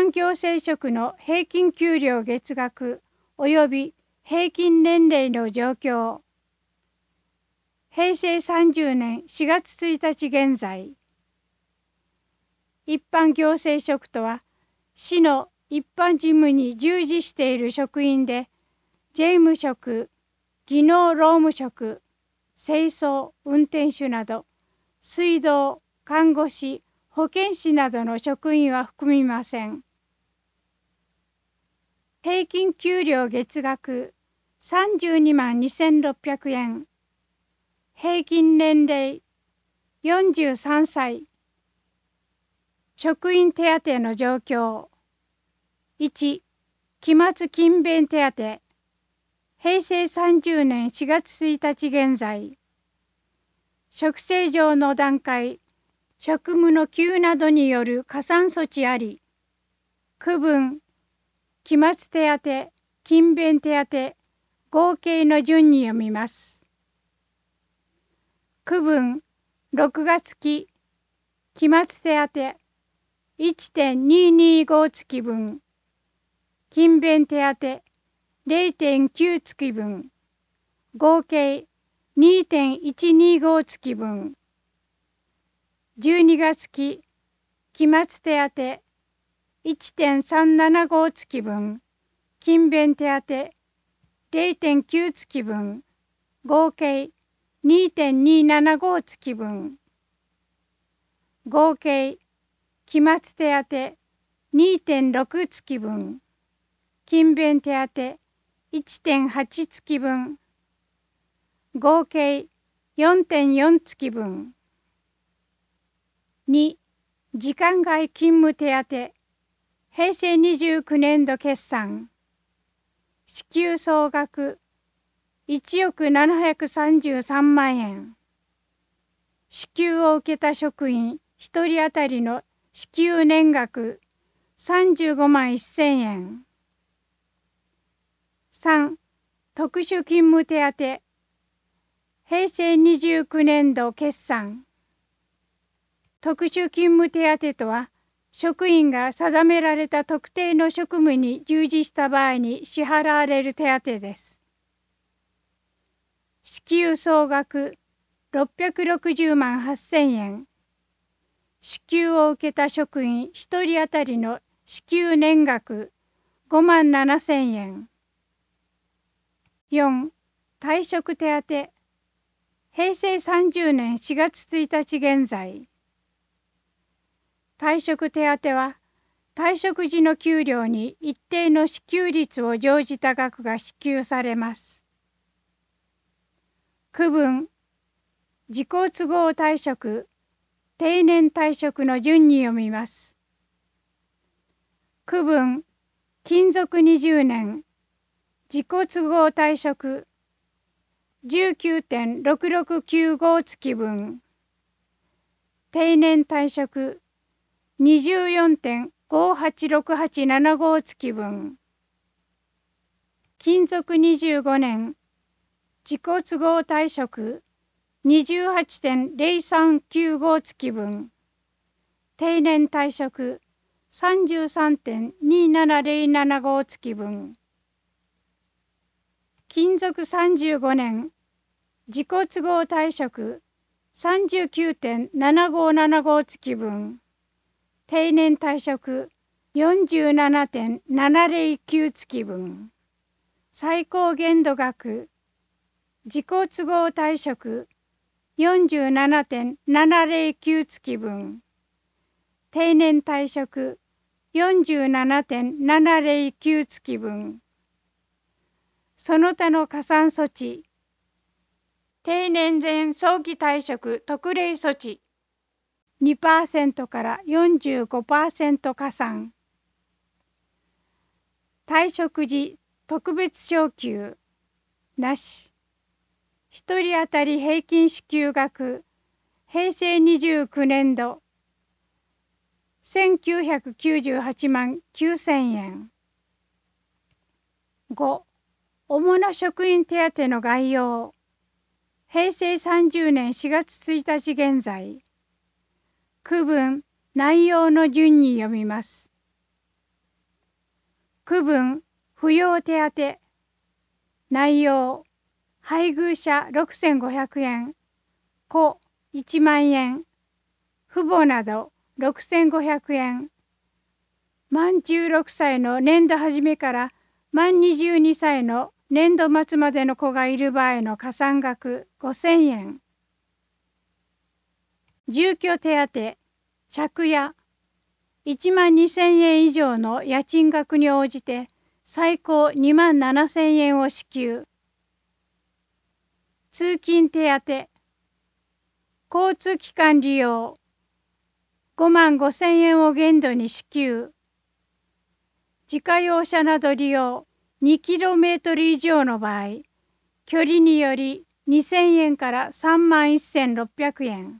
般行政職の平均給料月額及び平均年齢の状況。平成30年4月1日現在。一般行政職とは、市の一般事務に従事している職員で、税務職、技能労務職、清掃、運転手など、水道、看護師、保健師などの職員は含みません。平均給料月額32万2600円。平均年齢43歳。職員手当の状況。1、期末勤勉手当。平成30年4月1日現在。職制上の段階、職務の急などによる加算措置あり。区分、期末手当、勤勉手当、合計の順に読みます。区分、6月期、期末手当、1.225 月分、勤勉手当、0.9 月分、合計 2.125 月分。12月期、期末手当、1.375 月分、勤勉手当、0.9 月分、合計 2.275 月分。合計、期末手当、2.6 月分、勤勉手当、1.8 月分、合計 4.4 月分。2、時間外勤務手当、平成29年度決算。支給総額1億733万円。支給を受けた職員1人当たりの支給年額35万1000円。3、特殊勤務手当。平成29年度決算。特殊勤務手当とは、職員が定められた特定の職務に従事した場合に支払われる手当です。支給総額660万8000円。支給を受けた職員1人当たりの支給年額5万7000円。4、退職手当。平成30年4月1日現在。退職手当は、退職時の給料に一定の支給率を乗じた額が支給されます。区分、自己都合退職、定年退職の順に読みます。区分、勤続20年、自己都合退職、19.6695 月分、定年退職、24.586875 月分。勤続25年、自己都合退職、28.0395 月分。定年退職、33.27075 月分。勤続35年、自己都合退職、39.7575 月分。定年退職 47.709 月分。最高限度額、自己都合退職 47.709 月分。定年退職 47.709 月分。その他の加算措置。定年前早期退職特例措置。2% から 45% 加算。退職時特別昇給なし。1人当たり平均支給額平成29年度1998万9000円。5、主な職員手当の概要。平成30年4月1日現在。区分、内容の順に読みます。 区分扶養手当。内容、配偶者6500円、子1万円、父母など6500円。満16歳の年度初めから満22歳の年度末までの子がいる場合の加算額5000円。住居手当、借家、1万2000円以上の家賃額に応じて最高2万7000円を支給。通勤手当、交通機関利用、5万5000円を限度に支給。自家用車など利用 2km 以上の場合、距離により2000円から3万1600円。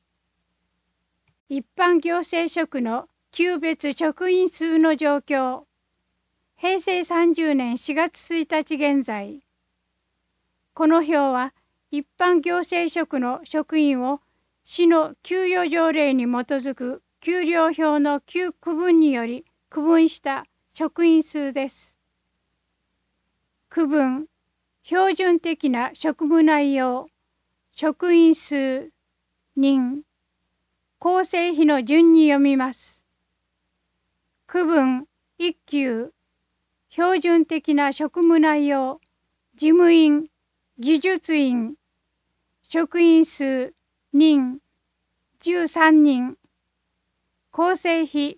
一般行政職の級別職員数の状況。平成30年4月1日現在。この表は一般行政職の職員を市の給与条例に基づく給料表の旧区分により区分した職員数です。区分、標準的な職務内容、職員数、人、構成比の順に読みます。区分1級、標準的な職務内容、事務員、技術員、職員数、人、13人、構成比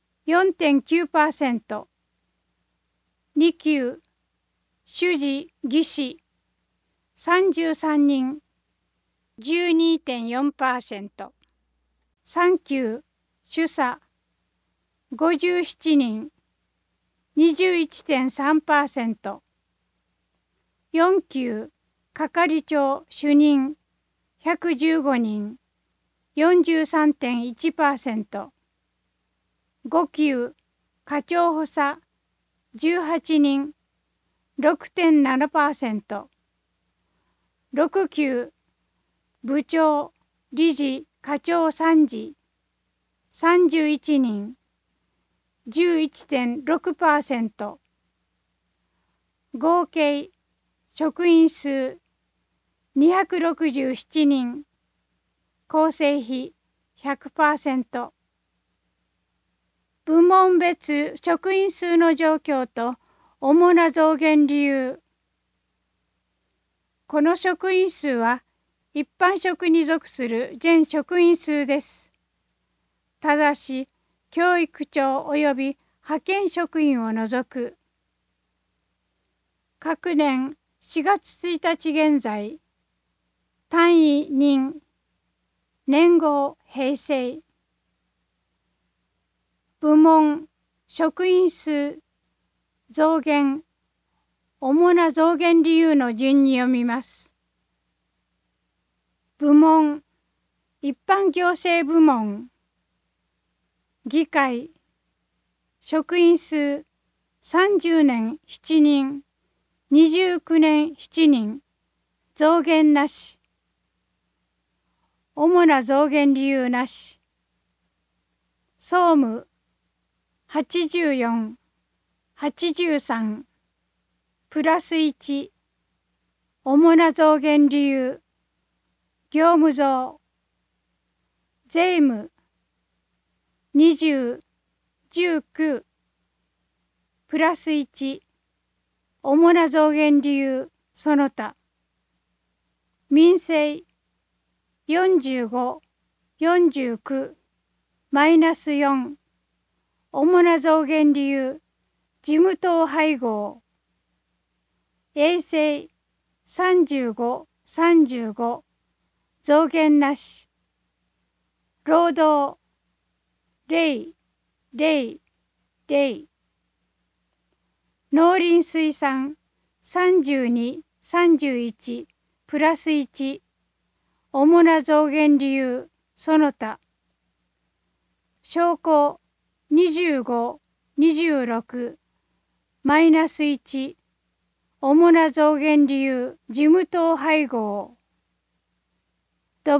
4.9%。2級、主事、技師、33人、12.4%。3級、主査、57人、21.3%。4級、係長、主任、115人、43.1%。5級、課長補佐、18人、6.7%。6級、部長、理事、課長参事、31人、11.6%。合計、職員数、267人、構成比 100%。部門別職員数の状況と主な増減理由。この職員数は一般職に属する全職員数です。ただし、教育長及び派遣職員を除く。各年4月1日現在、単位人、年号平成。部門、職員数、増減、主な増減理由の順に読みます。部門、一般行政部門、議会、職員数、30年7人、29年7人、増減なし。主な増減理由なし。総務、84、83、プラス1。主な増減理由。業務増。税務、20、19、プラス1。主な増減理由、その他。民生、45、49、マイナス4。主な増減理由、事務等配合。衛生、35、35、増減なし。労働、0、0、0。農林水産、32、31、プラス1。主な増減理由、その他。商工、25、26、マイナス1。主な増減理由、事務等配合。土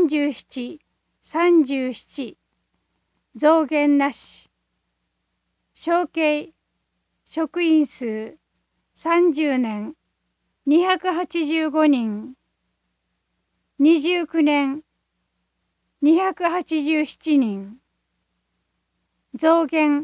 木、37、37、増減なし。 承継職員数30年285人、29年287人、増減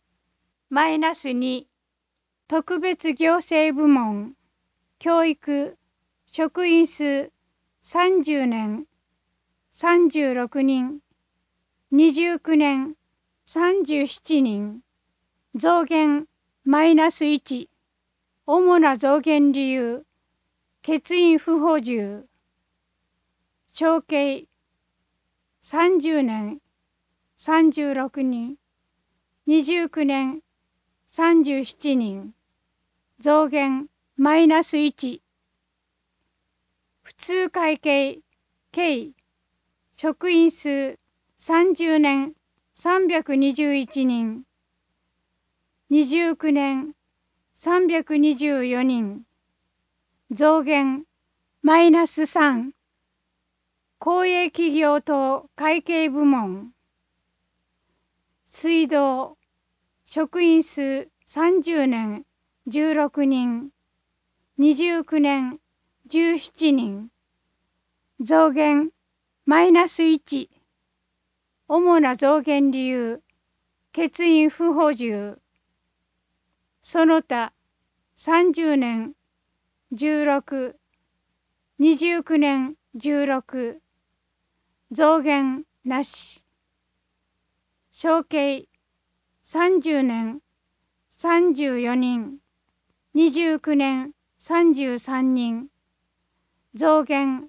-2、特別行政部門教育職員数30年36人、29年37人、増減-1、主な増減理由、欠員不補充、承継30年36人、29年37人、増減-1、普通会計計職員数30年321人、29年324人、増減-3、公営企業等会計部門水道職員数30年16人、29年17人、増減-1、主な増減理由、欠員不補充、その他30年16、29年16、増減なし、承継30年34人、29年33人、増減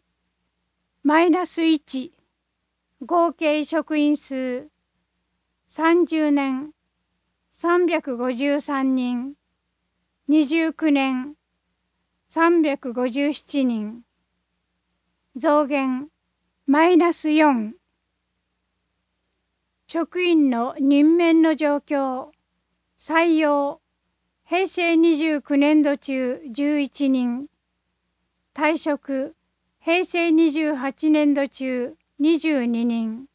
-1、合計職員数30年353人、29年357人、増減-4、職員の任免の状況、採用平成29年度中11人、退職平成28年度中22人。